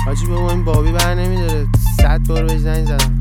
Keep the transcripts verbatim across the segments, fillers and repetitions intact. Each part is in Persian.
حاجی بابا این بابی بر نمیداره، صد بار بهش زنگ زدم.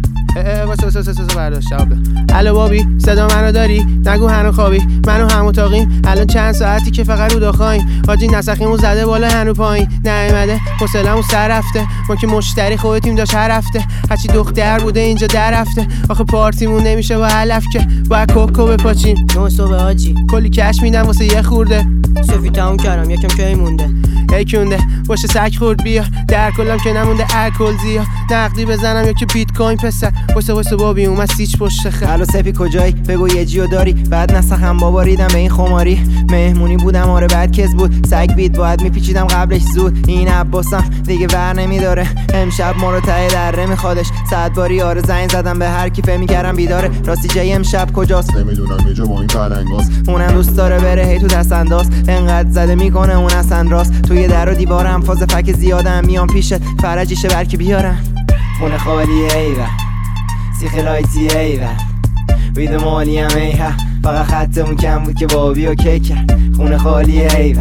اه واسه واسه واسه واسه برداشت جواب ده. الو بابی صدا منو داری؟ نگو هنو خوابی، منو هم اتاقیم، الان چند ساعتی که فقط رو داخایم. حاجی نسخیمو زده بالا هنو پایین، نیومده حوصله‌مو سر رفته. ما که مشتری خودتیم داشت هر هفته، هرچی دختر بوده اینجا در رفته. آخه پارتیمون نمیشه با علف که باید کوکو بپاچیم. نه صبح حاجی کلی کش میدم واسه یه خورده. صوفی تموم کردم، یکم کی مونده. ای کونده باشه سگ خورد بیا، در کلم که نمونده الکل زیا. نقدی بزنم یا که بیت کوین پسر، واسه واسه بابی اومد سیچ پشت خر. الو سپی کجایی؟ بگو یه جیو داری؟ بعد نسخم بابا ریدم به این خماری. مهمونی بودم آره بعد کس بود، سگ بیت باید میپیچیدم قبلش زود. این عباسم دیگه ور نمیداره، امشب ما رو ته دره میخوادش. صد باری آره زنگ زدم به هر کی فهمی کردم بیداره. راستی جای امشب کجاست؟ نمیدونم یه جا با این فرنگاست. اونم دوست داره بره هی تو دست انداز، انقدر زده میکنه اون اصلا راست. توی در و دیوارم فاز فک زیادم، میام پیشت فرجیشه برکی بیارم. خونه خالیه ایوه سیخ لایتی ایوه وید مالی هم ایوه، فقط خطمون کم بود که بابی و که کرد. خونه خالیه ایوه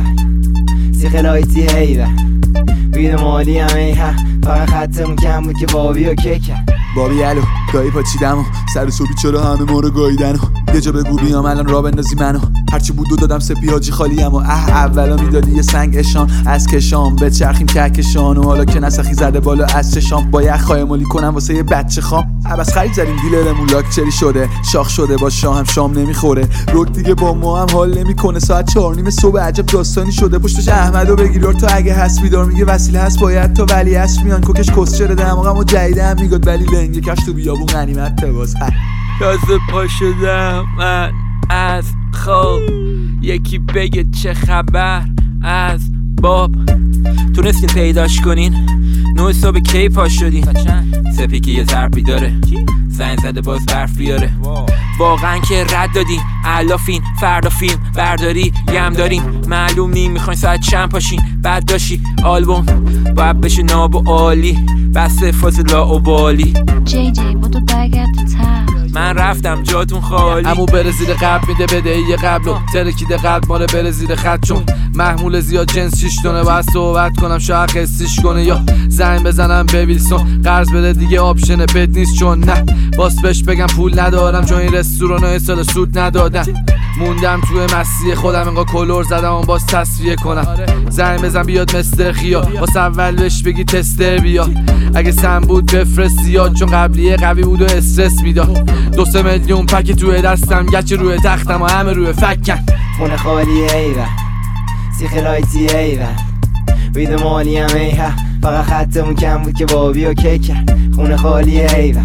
سیخ لایتی ایوه وید مالی هم ایوه، فقط خطمون کم بود که بابی و که کرد. بابی الو گاهی پاچیدم و سر صبحی چرا همه ما رو گاییدن و یه جا بگو بیام الان را بندازی منو. هرچی بود دو دادم سپی حاجی خالیم و اه اولا میدادی یه سنگ اشان از کشام به چرخیم کهکشان. و حالا که نسخی زده بالا از چشام با یخ خایمالی کنم واسه یه بچه خام. عباس خرید زدیم دیلرمون لاکچری شده، شاخ شده با شاه هم شام نمیخوره. روک دیگه با ما هم حال نمیکنه، ساعت چهار نیم صبح عجب داستانی شده. پشتش احمدو بگیر تو اگه هست بیدار، میگه وسیله هست باید تا ولی هست میان. کوکش کسچره دماغمو جیده هم میگاد ولی لنگه کش تو بیابون غنیمت باز. تازه پا شدم من از خواب، یکی بگه چه خبر از باب. تونستین پیداش کنین؟ نه صبح کی پا شدین؟ سپی که یه ظرفی داره، زنگ زده باز برف بیاره. واقعا که رد دادین علافین، فردا فیلم برداری یم دارین. معلوم نیم میخواین ساعت چند پاشین، بعد داشی آلبوم باید بشه ناب و عالی، بس فاز لاوبالی. جی جی بودو برگرد تر، من رفتم جاتون خالی. امو بره زیر قبل میده بدهی قبلو، ترکیده قلب ماره بره زیر خط. چون محمول زیاد جنس شیش تونه، باید صحبت کنم شاید قصیش کنه یا زنگ بزنم به ویلسون قرض بده دیگه آپشن بد نیست. چون نه باز بهش بگم پول ندارم، چون این رستوران سال سود ندادن. موندم توی مسیح خودم اینقا کلور زدم اون باز تصفیه کنم. زنگ بزن بیاد مستر خیا، باز اول بهش بگی تستر بیا. اگه سم بود بفرست زیاد، چون قبلیه قوی بود و استرس میداد. دو سه میلیون پک توی دستم، گچه روی تختم و همه روی فکن. خونه خالیه ایوه سیخ لایتی ایوه وید مالی هم ایوه، فقط خطمون کم بود که بابی و که کرد. خونه خالیه ایوه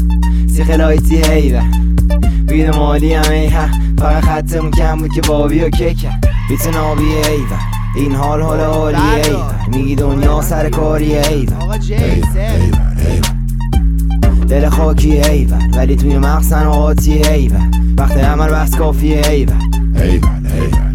سیخ لایتی ایوه وید مالی هم ایوه، فقط خطمون کم بود که بابی و که کرد. بیت نابی ایوه این حال حال حالیه ایوه، میگی دنیا سر کاریه ایوه. دل خاکی ایوه ولی توی مغزن آتیه ایوه، وقت عمل بس کافیه ایوه.